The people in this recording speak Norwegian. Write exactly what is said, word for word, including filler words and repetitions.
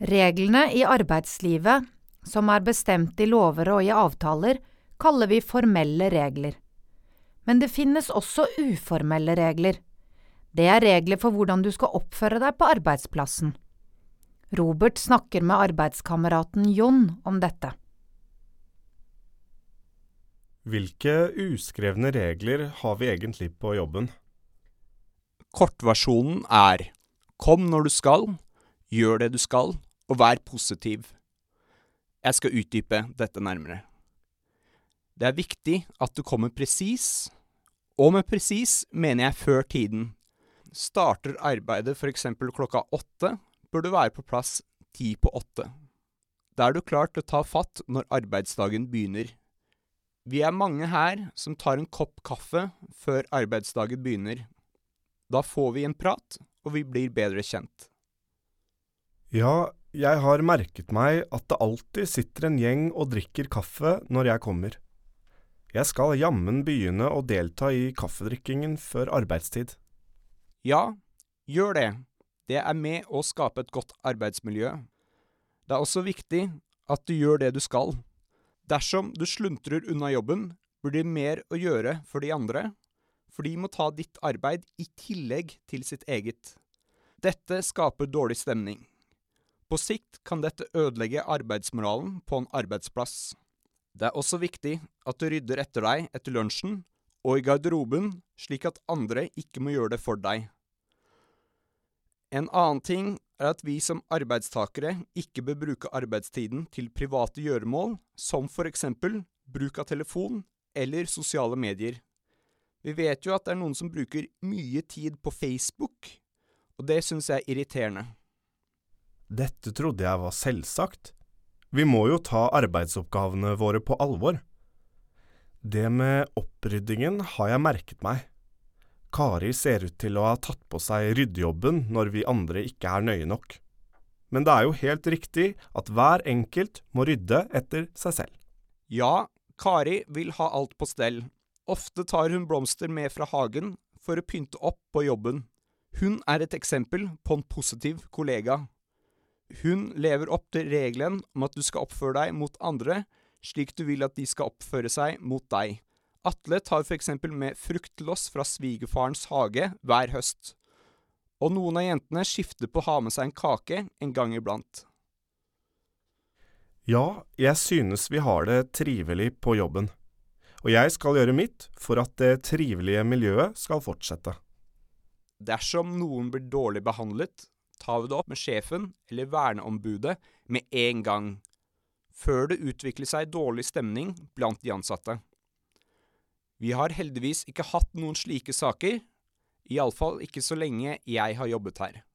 Reglene i arbeidslivet, som er bestemt i lover og i avtaler, kaller vi formelle regler. Men det finnes også uformelle regler. Det er regler for hvordan du skal oppføre deg på arbeidsplassen. Robert snakker med arbeidskameraten Jon om dette. Hvilke uskrevne regler har vi egentlig på jobben? Kortversjonen er: kom når du skal, gjør det du skal, og vær positiv. Jeg skal utdype dette nærmere. Det er viktig at du kommer presis, og med presis mener jeg før tiden. Starter arbeidet for eksempel klokka åtte, bør du være på plass ti på åtte. Da er du klar til å ta fatt når arbeidsdagen begynner. Vi er mange her som tar en kopp kaffe før arbeidsdagen begynner. Da får vi en prat, og vi blir bedre kjent. Ja, jeg har merket meg at det alltid sitter en gjeng og drikker kaffe når jeg kommer. Jeg skal jammen begynne å delta i kaffedrikkingen før arbeidstid. Ja, gjør det. Det er med å skape et godt arbeidsmiljø. Det er også viktig at du gjør det du skal. Dersom du sluntrer unna jobben, blir det mer å gjøre for de andre, for de må ta ditt arbeid i tillegg til sitt eget. Dette skaper dårlig stemning. På sikt kan dette ødelegge arbeidsmoralen på en arbeidsplass. Det er også viktig at du rydder etter deg etter lunsjen og i garderoben, slik at andre ikke må gjøre det for deg. En annen ting er at vi som arbeidstakere ikke bør bruke arbeidstiden til private gjøremål, som for eksempel bruk av telefon eller sosiale medier. Vi vet jo at det er noen som bruker mye tid på Facebook, og det synes jeg er irriterende. Dette trodde jeg var selvsagt. Vi må jo ta arbeidsoppgavene våre på alvor. Det med oppryddingen har jeg merket meg. Kari ser ut til å ha tatt på seg ryddejobben når vi andre ikke er nøye nok. Men det er jo helt riktig at hver enkelt må rydde etter seg selv. Ja, Kari vil ha alt på stell. Ofte tar hun blomster med fra hagen for å pynte opp på jobben. Hun er et eksempel på en positiv kollega. Hun lever opp til regelen om at du skal oppføre deg mot andre, slik du vil at de skal oppføre seg mot deg. Atle tar for eksempel med frukt til oss fra svigerfarens hage hver høst. Og noen av jentene skifter på å ha med seg en kake en gang iblant. Ja, jeg synes vi har det trivelig på jobben. Og jeg skal gjøre mitt for at det trivelige miljøet skal fortsette. Dersom noen blir dårlig behandlet, tar vi det opp med sjefen eller verneombudet med en gang, før det utvikler seg dårlig stemning blant de ansatte. Vi har heldigvis ikke hatt noen slike saker, i alle fall ikke så lenge jeg har jobbet her.